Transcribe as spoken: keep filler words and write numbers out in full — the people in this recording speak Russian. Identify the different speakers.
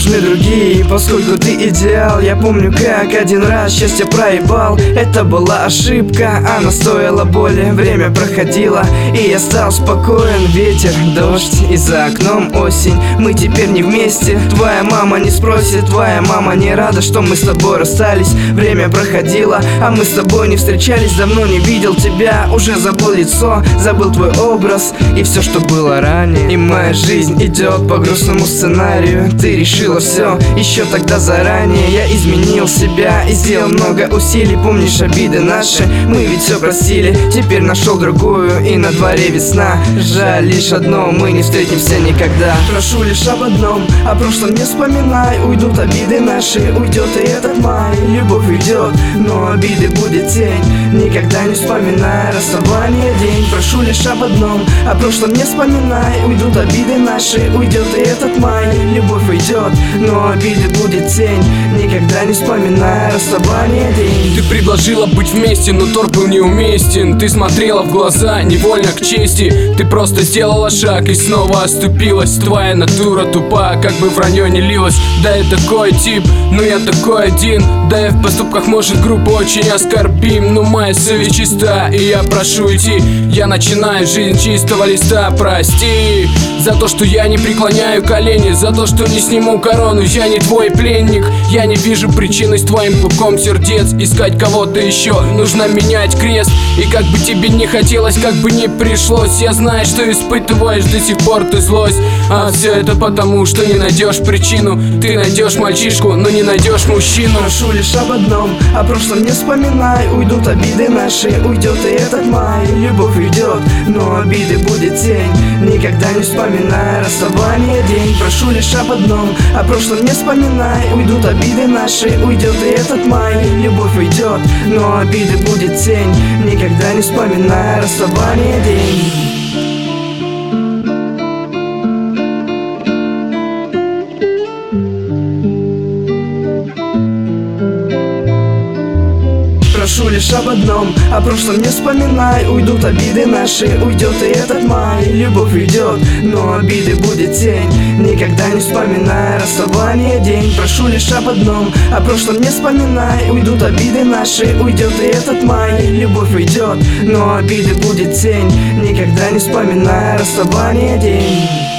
Speaker 1: нужны другие, поскольку ты идеал. Я помню, как один раз счастье проебал. Это была ошибка, она стоила боли. Время проходило, и я стал спокоен. Ветер, дождь, и за окном осень. Мы теперь не вместе. Твоя мама не спросит, твоя мама не рада, что мы с тобой расстались. Время проходило, а мы с тобой не встречались. Давно не видел тебя, уже забыл лицо, забыл твой образ и все, что было ранее. И моя жизнь идет по грустному сценарию. Ты решила все еще тогда заранее. Я изменил себя и сделал много усилий. Помнишь обиды наши? Мы ведь все просили. Теперь нашел другую, и на дворе весна. Жаль лишь одно, мы не встретимся никогда. Прошу лишь об одном, о прошлом не вспоминай. Уйдут обиды наши, уйдет и этот май. Любовь уйдет, но обиды будет тень. Никогда не вспоминай расставание день. Прошу лишь об одном, о прошлом не вспоминай. Уйдут обиды наши, уйдет и этот май. Любовь уйдет, но обиды будет тень. Никогда не вспоминай расставание день.
Speaker 2: Ты предложила быть вместе, но торг был неуместен. Ты смотрела в глаза, невольно к чести. Ты просто сделала шаг и снова оступилась. Твоя натура тупа, как бы вранье не лилось. Да, я такой тип, но я такой один. Да, я в поступках, может, группа очень оскорбим. Но моя совесть чиста, и я прошу идти. Я начинаю жизнь чистого листа. Прости за то, что я не преклоняю колени, за то, что не сниму корону. Я не твой пленник, я не вижу причины с твоим клубком сердец искать кого-то еще. Нужно менять крест, и как бы тебе не хотелось, как бы не пришлось, я знаю, что испытываешь до сих пор ты злость. А все это потому, что не найдешь причину. Ты найдешь мальчишку, но не найдешь мужчину.
Speaker 1: Прошу лишь об одном, о прошлом не вспоминай. Уйдут обиды наши, уйдет и этот май. Любовь уйдет, но обиды будет тень. Никогда не вспоминай расставание день. Прошу лишь об одном, о прошлом не вспоминай. Уйдут обиды наши, уйдет и этот май. Любовь уйдет, но обиды будет тень. Никогда не вспоминай расставание день. Прошу лишь об одном, о прошлом не вспоминай. Уйдут обиды наши, уйдет и этот май. Любовь уйдет, но обиды будет тень. Никогда не вспоминай расставание день. Прошу лишь об одном, о прошлом не вспоминай. Уйдут обиды наши, уйдет и этот май. Любовь уйдет, но обиды будет тень. Никогда не вспоминай расставание день.